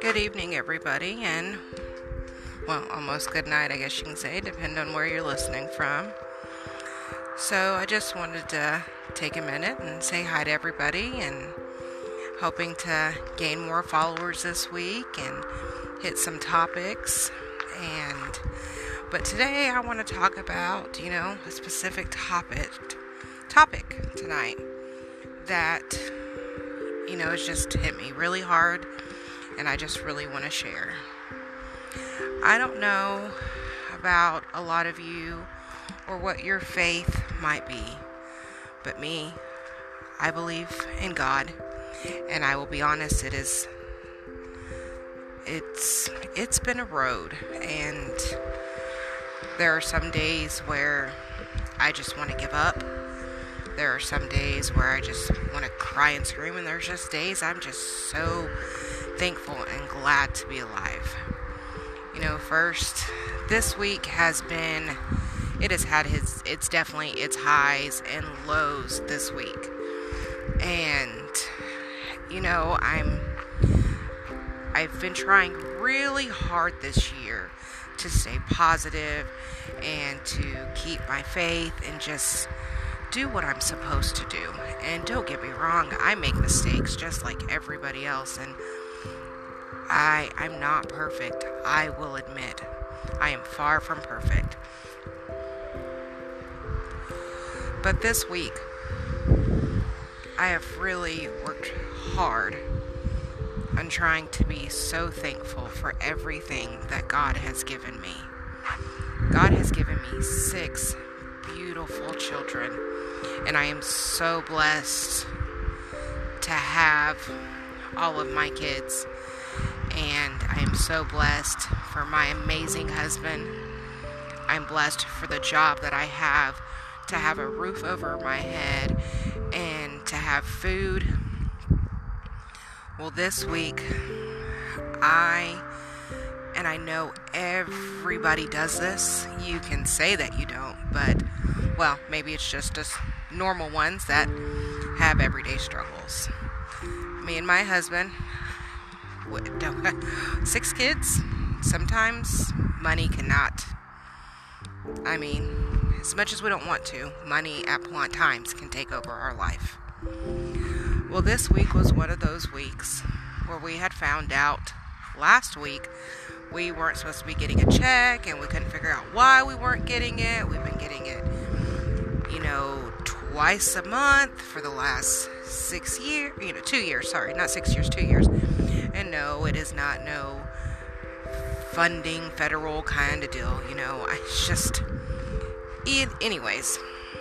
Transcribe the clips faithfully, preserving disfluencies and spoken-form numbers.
Good evening, everybody, and, well, almost good night, I guess you can say, depending on where you're listening from. So I just wanted to take a minute and say hi to everybody, and hoping to gain more followers this week and hit some topics. And but today I want to talk about, you know, a specific topic topic tonight that, you know, has just hit me really hard, and I just really want to share. I don't know about a lot of you or what your faith might be, but me, I believe in God, and I will be honest, it is it's it's been a road, and there are some days where I just want to give up. There are some days where I just want to cry and scream, and there's just days I'm just so thankful and glad to be alive. You know, first, this week has been, it has had its, it's definitely its highs and lows this week. And, you know, I'm, I've been trying really hard this year to stay positive and to keep my faith and just do what I'm supposed to do. And don't get me wrong, I make mistakes just like everybody else, and I, I'm not perfect. I will admit, I am far from perfect. But this week, I have really worked hard on trying to be so thankful for everything that God has given me. God has given me six beautiful children, and I am so blessed to have all of my kids. And I am so blessed for my amazing husband. I'm blessed for the job that I have, to have a roof over my head and to have food. Well, this week, I, and I know everybody does this. You can say that you don't, but, well, maybe it's just us normal ones that have everyday struggles. Me and my husband, six kids, sometimes money cannot, I mean, as much as we don't want to, money at times can take over our life. Well, this week was one of those weeks where we had found out last week we weren't supposed to be getting a check, and we couldn't figure out why we weren't getting it. We've been getting it, you know, twice a month for the last six years, you know, two years, sorry, not six years, two years. And no, it is not no funding, federal kind of deal, you know, I just, it, anyways,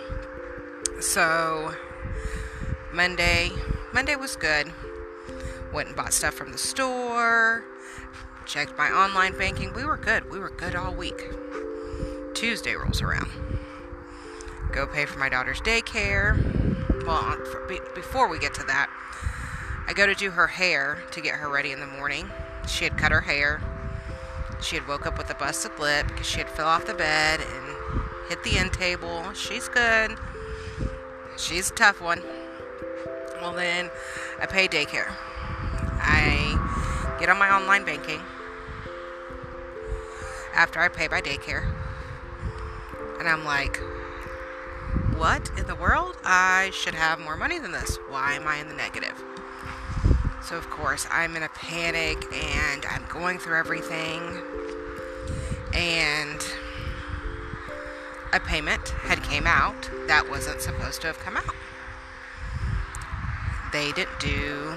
so, Monday, Monday was good, went and bought stuff from the store, checked my online banking, we were good, we were good all week. Tuesday rolls around, go pay for my daughter's daycare. Well, for, be, before we get to that, I go to do her hair to get her ready in the morning. She had cut her hair. She had woke up with a busted lip because she had fell off the bed and hit the end table. She's good. She's a tough one. Well, then I pay daycare. I get on my online banking after I pay my daycare, and I'm like, what in the world? I should have more money than this. Why am I in the negative? So, of course, I'm in a panic, and I'm going through everything, and a payment had came out that wasn't supposed to have come out. They didn't do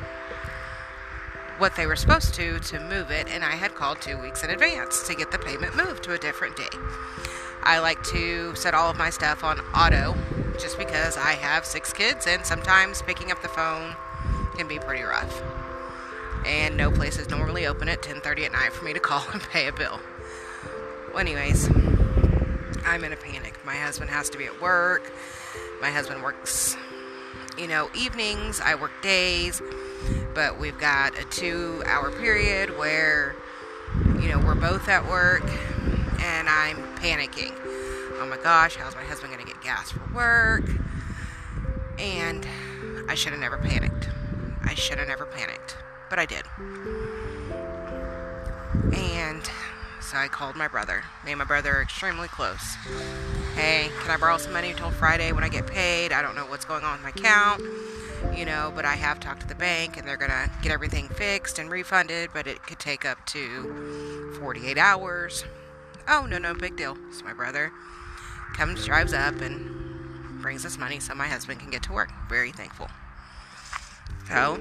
what they were supposed to to move it, and I had called two weeks in advance to get the payment moved to a different day. I like to set all of my stuff on auto just because I have six kids, and sometimes picking up the phone can be pretty rough. And no place is normally open at ten thirty at night for me to call and pay a bill. Well, anyways, I'm in a panic. My husband has to be at work. My husband works, you know, evenings. I work days. But we've got a two hour period where, you know, we're both at work, and I'm panicking. Oh my gosh, how's my husband going to get gas for work? And I should have never panicked. I should have never panicked, but I did. So I called my brother. Me and my brother are extremely close. Hey, can I borrow some money until Friday when I get paid? I don't know what's going on with my account, you know, but I have talked to the bank and they're going to get everything fixed and refunded, but it could take up to forty-eight hours. Oh, no, no, big deal. So my brother comes, drives up, and brings us money so my husband can get to work. Very thankful. So,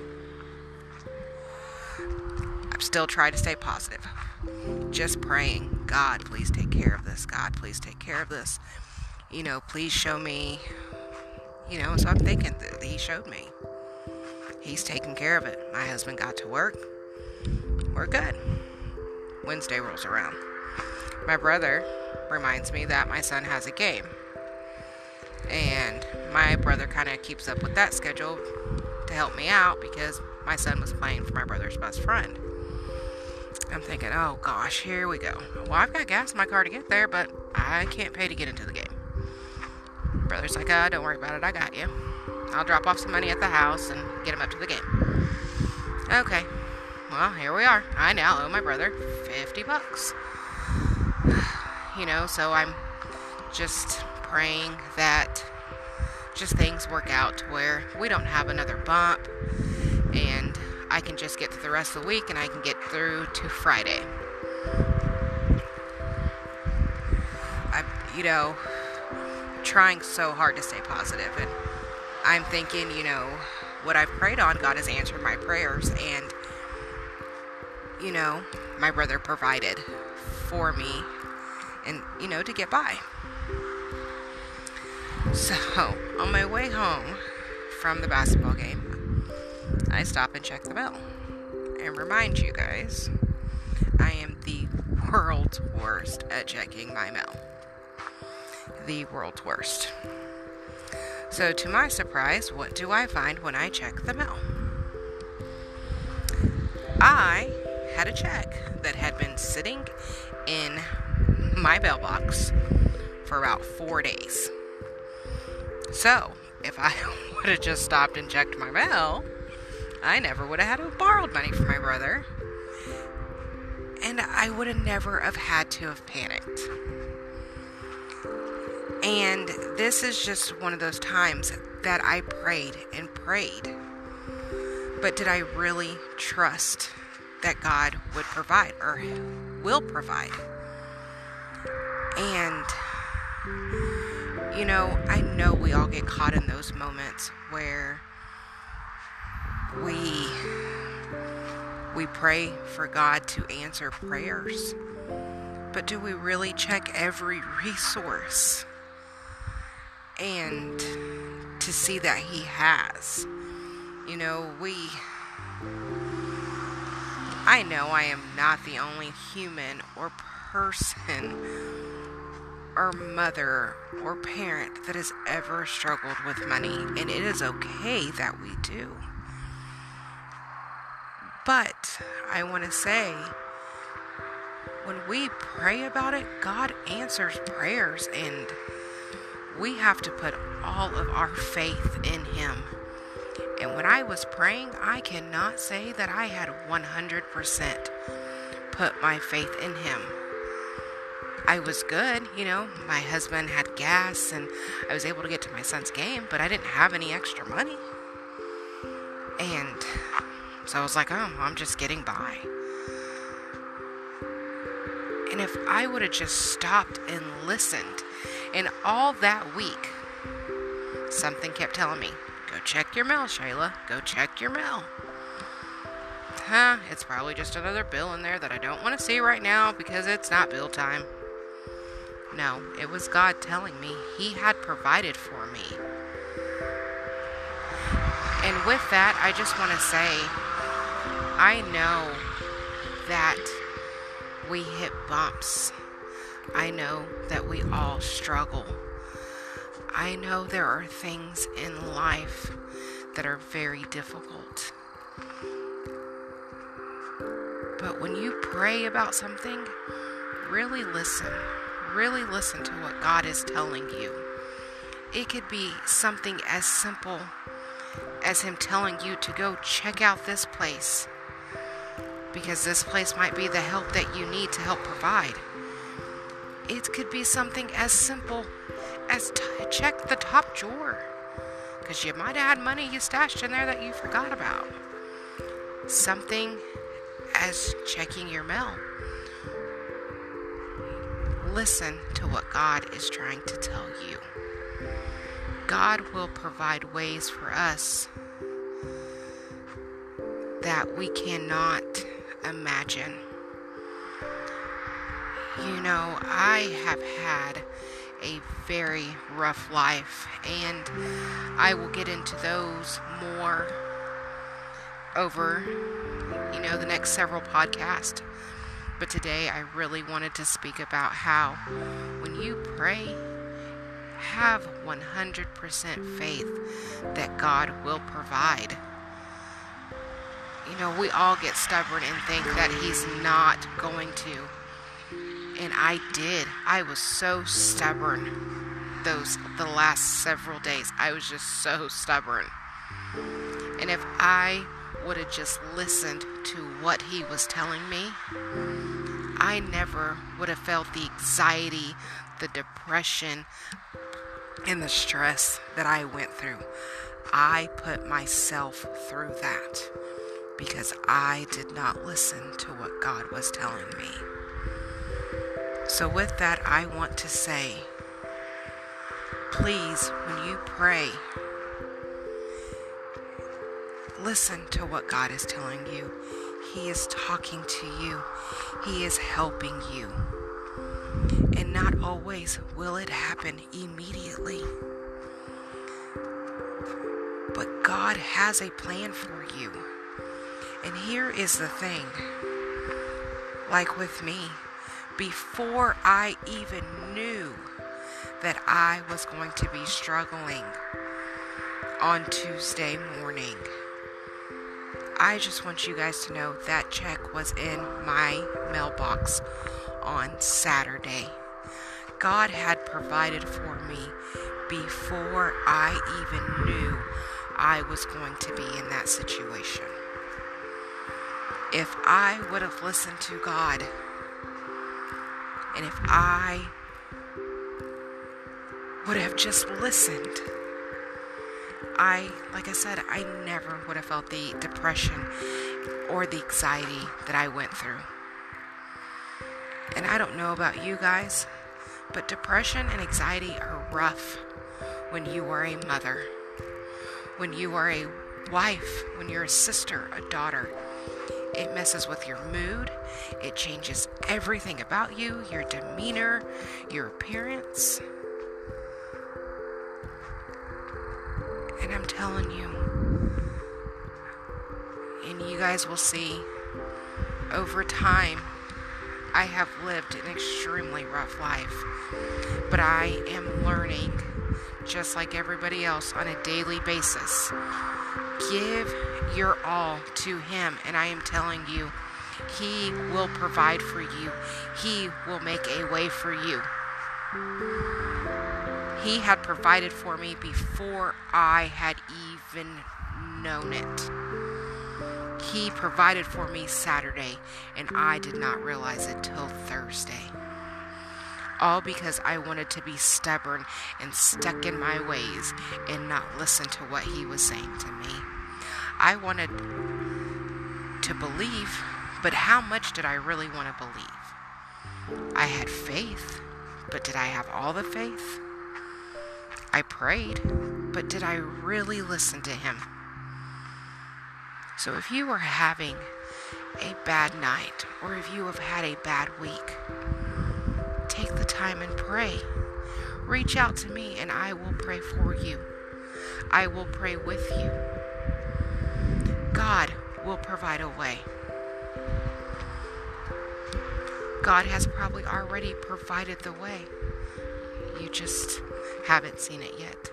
I'm still trying to stay positive. Just praying, God, please take care of this. God, please take care of this. You know, please show me. You know, so I'm thinking that he showed me. He's taking care of it. My husband got to work. We're good. Wednesday rolls around. My brother reminds me that my son has a game. And my brother kind of keeps up with that schedule to help me out because my son was playing for my brother's best friend. I'm thinking, oh gosh, here we go. Well, I've got gas in my car to get there, but I can't pay to get into the game. Brother's like, oh, don't worry about it, I got you. I'll drop off some money at the house and get him up to the game. Okay, well, here we are. I now owe my brother fifty bucks. You know, so I'm just praying that just things work out to where we don't have another bump and I can just get through the rest of the week and I can get through to Friday. I'm, you know, trying so hard to stay positive, and I'm thinking, you know, what I've prayed on, God has answered my prayers, and, you know, my brother provided for me and, you know, to get by. So, on my way home from the basketball game, I stop and check the mail. And remind you guys, I am the world's worst at checking my mail. The world's worst. So, to my surprise, what do I find when I check the mail? I had a check that had been sitting in my mailbox for about four days. So, if I would have just stopped and checked my mail, I never would have had to have borrowed money from my brother. And I would have never have had to have panicked. And this is just one of those times that I prayed and prayed. But did I really trust that God would provide or will provide? And, you know, I know we all get caught in those moments where we we pray for God to answer prayers. But do we really check every resource and to see that He has? You know, we I know I am not the only human or person or mother or parent that has ever struggled with money, and it is okay that we do. But I want to say, when we pray about it, God answers prayers, and we have to put all of our faith in Him. And when I was praying, I cannot say that I had one hundred percent put my faith in Him. I was good, you know, my husband had gas and I was able to get to my son's game, but I didn't have any extra money. And so I was like, oh, I'm just getting by. And if I would have just stopped and listened, and all that week, something kept telling me, go check your mail, Shayla, go check your mail. Huh, it's probably just another bill in there that I don't want to see right now because it's not bill time. No, it was God telling me He had provided for me. And with that, I just want to say, I know that we hit bumps. I know that we all struggle. I know there are things in life that are very difficult. But when you pray about something, really listen. Really listen to what God is telling you. It could be something as simple as Him telling you to go check out this place. because this place might be the help that you need to help provide. It could be something as simple as t- check the top drawer, because you might have had money you stashed in there that you forgot about. Something as checking your mail. Listen to what God is trying to tell you. God will provide ways for us that we cannot imagine. You know, I have had a very rough life, and I will get into those more over, you know, the next several podcasts. But today I really wanted to speak about how when you pray, have one hundred percent faith that God will provide. You know, we all get stubborn and think that He's not going to. And I did. I was so stubborn those the last several days. I was just so stubborn. And if I would have just listened to what He was telling me, I never would have felt the anxiety, the depression, and the stress that I went through. I put myself through that because I did not listen to what God was telling me. So with that, I want to say, please, when you pray, listen to what God is telling you. He is talking to you. He is helping you. And not always will it happen immediately. But God has a plan for you. And here is the thing. Like with me, before I even knew that I was going to be struggling on Tuesday morning, I just want you guys to know that check was in my mailbox on Saturday. God had provided for me before I even knew I was going to be in that situation. If I would have listened to God, and if I would have just listened, I, like I said, I never would have felt the depression or the anxiety that I went through. And I don't know about you guys, but depression and anxiety are rough when you are a mother, when you are a wife, when you're a sister, a daughter. It messes with your mood. It changes everything about you, your demeanor, your appearance. And I'm telling you, and you guys will see, over time, I have lived an extremely rough life. But I am learning, just like everybody else, on a daily basis. Give your all to Him, and I am telling you, He will provide for you. He will make a way for you. He had provided for me before I had even known it. He provided for me Saturday, and I did not realize it till Thursday. All because I wanted to be stubborn and stuck in my ways and not listen to what He was saying to me. I wanted to believe, but how much did I really want to believe? I had faith, but did I have all the faith? I prayed, but did I really listen to Him? So if you are having a bad night, or if you have had a bad week, take the time and pray. Reach out to me and I will pray for you. I will pray with you. God will provide a way. God has probably already provided the way. You just haven't seen it yet.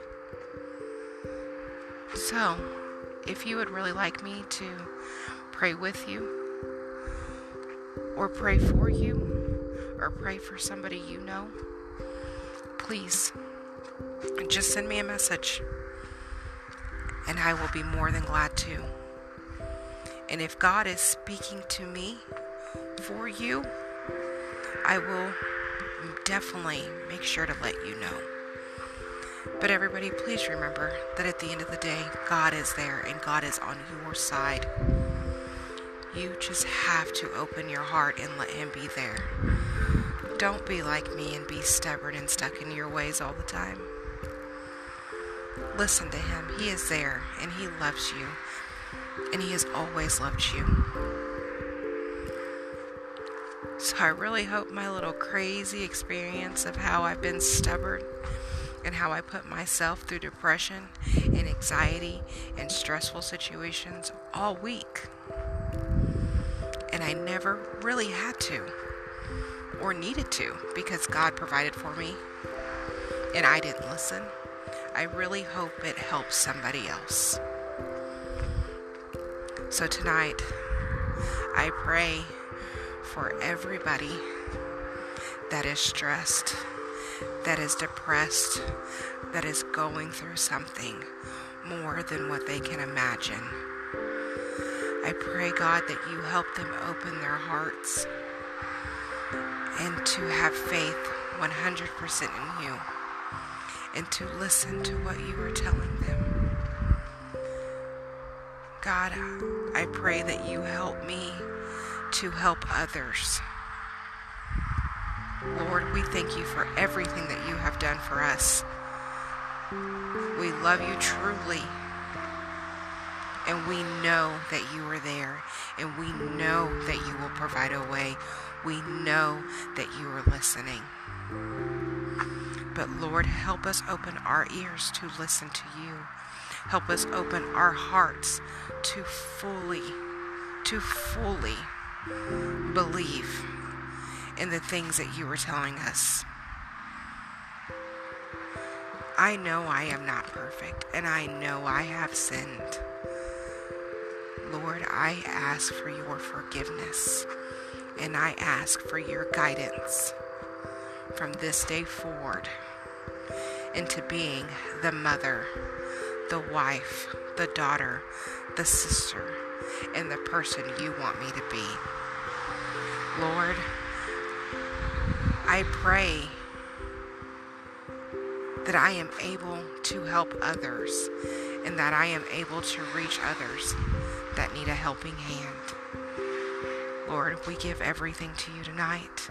So, if you would really like me to pray with you, or pray for you, or pray for somebody you know, please just send me a message, and I will be more than glad to. And if God is speaking to me for you, I will definitely make sure to let you know. But everybody, please remember that at the end of the day, God is there and God is on your side. You just have to open your heart and let Him be there. Don't be like me and be stubborn and stuck in your ways all the time. Listen to Him. He is there and He loves you. And He has always loved you. So I really hope my little crazy experience of how I've been stubborn and how I put myself through depression and anxiety and stressful situations all week. And I never really had to or needed to because God provided for me and I didn't listen. I really hope it helps somebody else. So tonight, I pray for everybody that is stressed, that is depressed, that is going through something more than what they can imagine. I pray, God, that you help them open their hearts and to have faith one hundred percent in you and to listen to what you are telling them. God, I pray that you help me to help others. Lord, we thank you for everything that you have done for us. We love you truly. And we know that you are there. And we know that you will provide a way. We know that you are listening. But Lord, help us open our ears to listen to you. Help us open our hearts to fully, to fully believe in the things that you are telling us. I know I am not perfect, and I know I have sinned. Lord, I ask for your forgiveness, and I ask for your guidance from this day forward into being the mother, the wife, the daughter, the sister, and the person you want me to be. Lord, I pray that I am able to help others and that I am able to reach others that need a helping hand. Lord, we give everything to you tonight.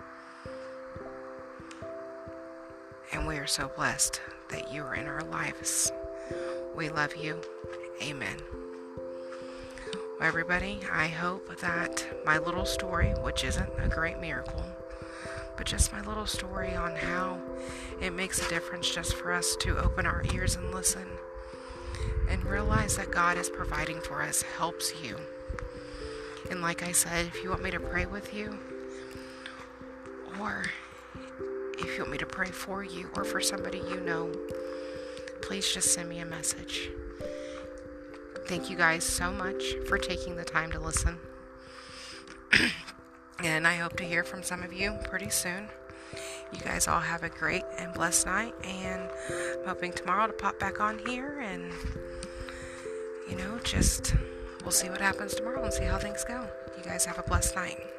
And we are so blessed that you are in our lives. We love you. Amen. Well, everybody, I hope that my little story, which isn't a great miracle, but just my little story on how it makes a difference just for us to open our ears and listen and realize that God is providing for us helps you. And like I said, if you want me to pray with you, or if you want me to pray for you or for somebody you know, please just send me a message. Thank you guys so much for taking the time to listen. And I hope to hear from some of you pretty soon. You guys all have a great and blessed night. And I'm hoping tomorrow to pop back on here. And, you know, just we'll see what happens tomorrow and see how things go. You guys have a blessed night.